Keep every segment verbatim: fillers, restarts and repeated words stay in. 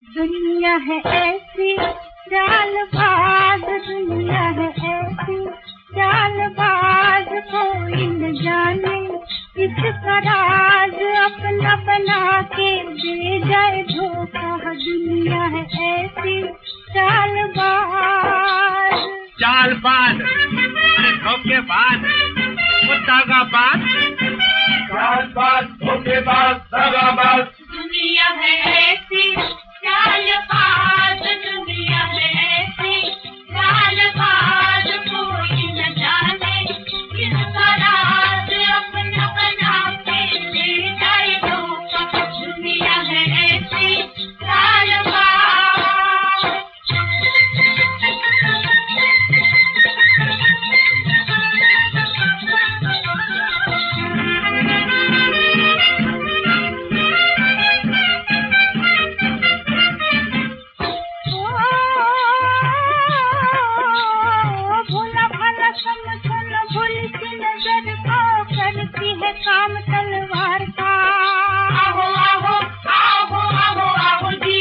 दुनिया है ऐसी चालबाज, दुनिया है ऐसी चालबाज, कोई न जाने इसका राज, अपना बना के दे जाए धोखा। दुनिया है ऐसी चालबाज। चालबाज, अरे धोखेबाज, वो दगाबाज। चालबाज, धोखेबाज, दगाबाज। दुनिया है ऐसी चालबाज, दुनिया है ऐसी चालबाज, कोई न जाने किसका राज, अपना बना के ले जाए धोखा। दुनिया है ऐसी चालबाज। काम तलवार का आहो आहो आहो आहो आहो जी,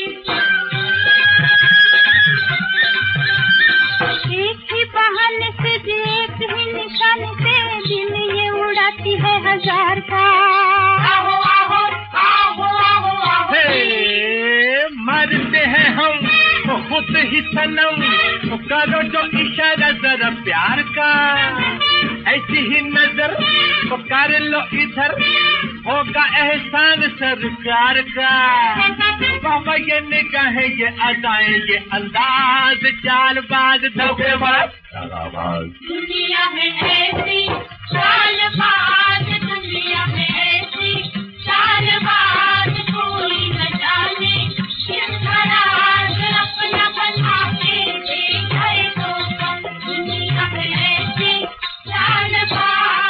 एक ही बहाने से एक ही निशान से दिल ये उड़ाती है हजार का आहो आहो आहो आहो आहो। मरते हैं हम तो खुद ही सनम, तो करो जो इशारा जरा प्यार का, ऐसी ही नजर तो कर लो इधर, होगा एहसान सरकार का। बाबा ये निगाहें, ये अदाएं, ये अंदाज, चालबाज, धोखेबाज, दगाबाज। दुनिया है ऐसी चालबाज, दुनिया है ऐसी चालबाज, कोई न जाने किसका राज, अपना बना के दे जाए धोखा। दुनिया है ऐसी चालबाज।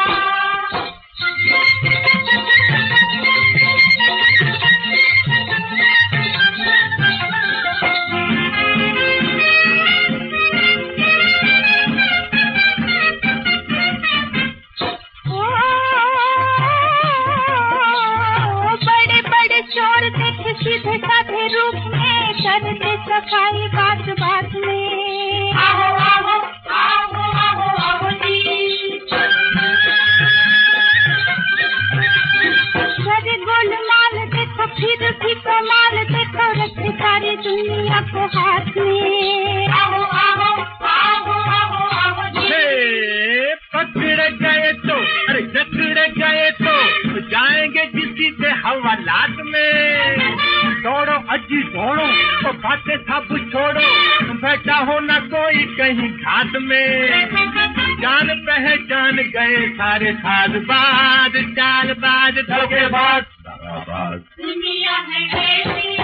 चोर देखे सीधे साधे रूप में, करते सफाई बात बात में आहो आहो आहो आहो आहो जी, करे गोलमाल देखो फिर भी कमाल देखो, रखे सारी दुनिया को हाथ में आहो आहो आहो आहो आहो जी। पकड़ गए तो अरे जकड़ गए तो जाएंगे किसी से हवालात में, दौड़ो अजी दौड़ो तो बातें सब छोड़ो, बैठा हो ना कोई कहीं घाट में, जान पहचान गए सारे साजबाज, चालबाज, धोखेबाज, दगाबाज। दुनिया है ऐसी